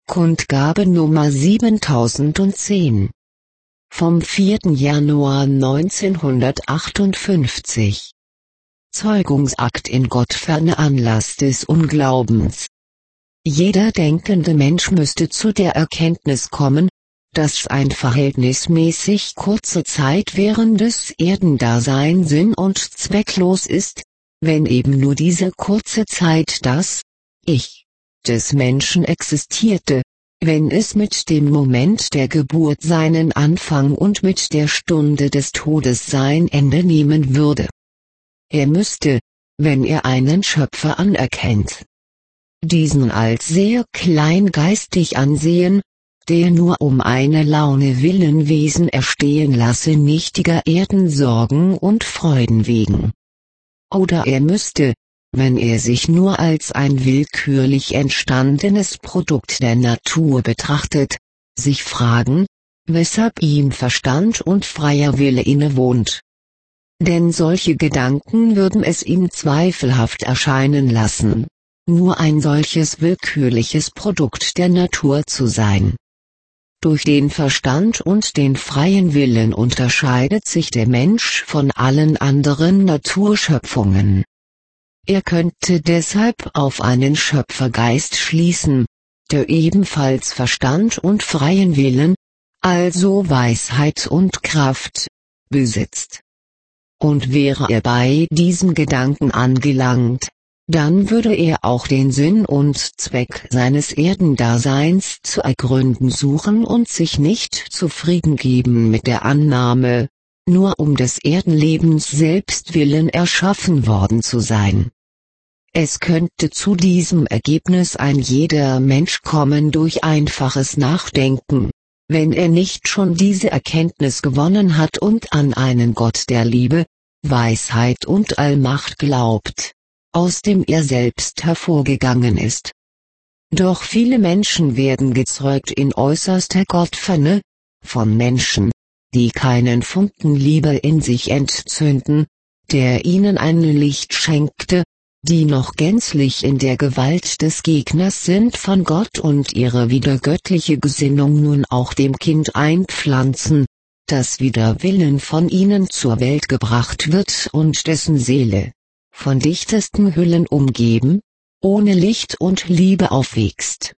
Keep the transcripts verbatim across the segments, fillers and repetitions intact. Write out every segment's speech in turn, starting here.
Kundgabe Nummer siebentausendzehn. Vom vierten Januar neunzehnhundertachtundfünfzig. Zeugungsakt in gottferne Anlass des Unglaubens. Jeder denkende Mensch müsste zu der Erkenntnis kommen, dass ein verhältnismäßig kurze Zeit währendes Erdendasein sinn- und zwecklos ist, wenn eben nur diese kurze Zeit das Ich des Menschen existierte, wenn es mit dem Moment der Geburt seinen Anfang und mit der Stunde des Todes sein Ende nehmen würde. Er müsste, wenn er einen Schöpfer anerkennt, diesen als sehr kleingeistig ansehen, der nur um eine Laune willen Wesen erstehen lasse nichtiger Erdensorgen und Freuden wegen. Oder er müsste, wenn er sich nur als ein willkürlich entstandenes Produkt der Natur betrachtet, sich fragen, weshalb ihm Verstand und freier Wille innewohnt. Denn solche Gedanken würden es ihm zweifelhaft erscheinen lassen, nur ein solches willkürliches Produkt der Natur zu sein. Durch den Verstand und den freien Willen unterscheidet sich der Mensch von allen anderen Naturschöpfungen. Er könnte deshalb auf einen Schöpfergeist schließen, der ebenfalls Verstand und freien Willen, also Weisheit und Kraft, besitzt. Und wäre er bei diesem Gedanken angelangt, dann würde er auch den Sinn und Zweck seines Erdendaseins zu ergründen suchen und sich nicht zufrieden geben mit der Annahme, nur um des Erdenlebens selbst willen erschaffen worden zu sein. Es könnte zu diesem Ergebnis ein jeder Mensch kommen durch einfaches Nachdenken, wenn er nicht schon diese Erkenntnis gewonnen hat und an einen Gott der Liebe, Weisheit und Allmacht glaubt, aus dem er selbst hervorgegangen ist. Doch viele Menschen werden gezeugt in äußerster Gottferne, von Menschen, die keinen Funken Liebe in sich entzünden, der ihnen ein Licht schenkte, die noch gänzlich in der Gewalt des Gegners sind von Gott und ihre widergöttliche Gesinnung nun auch dem Kind einpflanzen, das wider Willen von ihnen zur Welt gebracht wird und dessen Seele, von dichtesten Hüllen umgeben, ohne Licht und Liebe aufwächst.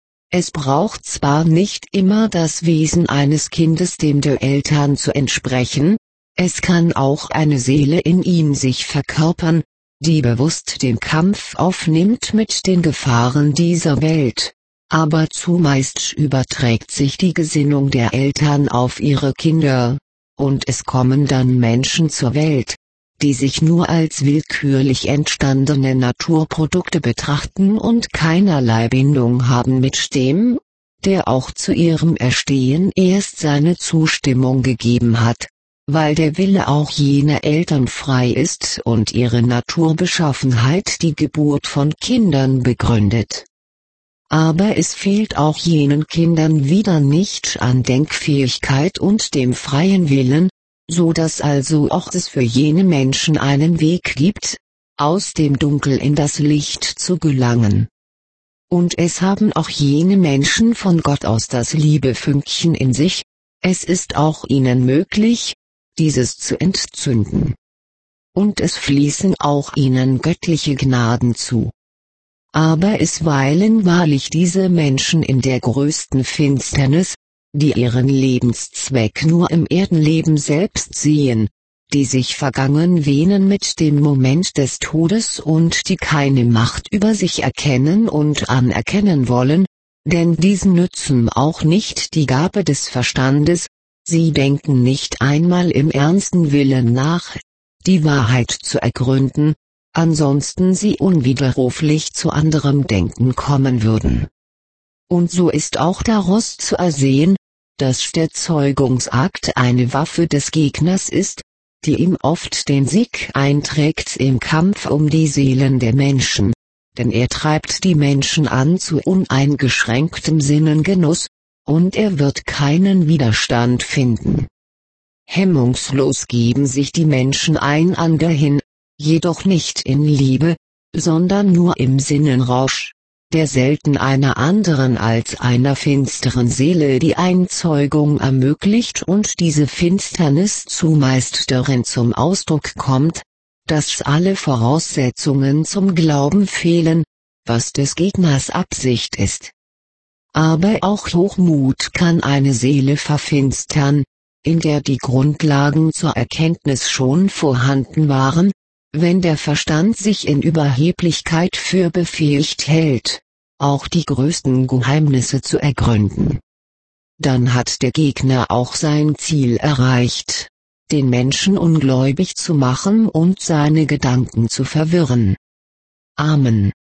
Es braucht zwar nicht immer das Wesen eines Kindes dem der Eltern zu entsprechen, es kann auch eine Seele in ihm sich verkörpern, die bewusst den Kampf aufnimmt mit den Gefahren dieser Welt, aber zumeist überträgt sich die Gesinnung der Eltern auf ihre Kinder, und es kommen dann Menschen zur Welt, die sich nur als willkürlich entstandene Naturprodukte betrachten und keinerlei Bindung haben mit dem, der auch zu ihrem Erstehen erst seine Zustimmung gegeben hat, weil der Wille auch jener Eltern frei ist und ihre Naturbeschaffenheit die Geburt von Kindern begründet. Aber es fehlt auch jenen Kindern wieder nicht an Denkfähigkeit und dem freien Willen, so dass also auch es für jene Menschen einen Weg gibt, aus dem Dunkel in das Licht zu gelangen. Und es haben auch jene Menschen von Gott aus das Liebefünkchen in sich, es ist auch ihnen möglich, dieses zu entzünden. Und es fließen auch ihnen göttliche Gnaden zu. Aber es weilen wahrlich diese Menschen in der größten Finsternis, die ihren Lebenszweck nur im Erdenleben selbst sehen, die sich vergangen wähnen mit dem Moment des Todes und die keine Macht über sich erkennen und anerkennen wollen, denn diesen nützen auch nicht die Gabe des Verstandes, sie denken nicht einmal im ernsten Willen nach, die Wahrheit zu ergründen, ansonsten sie unwiderruflich zu anderem Denken kommen würden. Und so ist auch daraus zu ersehen, dass der Zeugungsakt eine Waffe des Gegners ist, die ihm oft den Sieg einträgt im Kampf um die Seelen der Menschen, denn er treibt die Menschen an zu uneingeschränktem Sinnengenuss, und er wird keinen Widerstand finden. Hemmungslos geben sich die Menschen einander hin, jedoch nicht in Liebe, sondern nur im Sinnenrausch, der selten einer anderen als einer finsteren Seele die Einzeugung ermöglicht und diese Finsternis zumeist darin zum Ausdruck kommt, dass alle Voraussetzungen zum Glauben fehlen, was des Gegners Absicht ist. Aber auch Hochmut kann eine Seele verfinstern, in der die Grundlagen zur Erkenntnis schon vorhanden waren, wenn der Verstand sich in Überheblichkeit für befähigt hält, auch die größten Geheimnisse zu ergründen. Dann hat der Gegner auch sein Ziel erreicht, den Menschen ungläubig zu machen und seine Gedanken zu verwirren. Amen.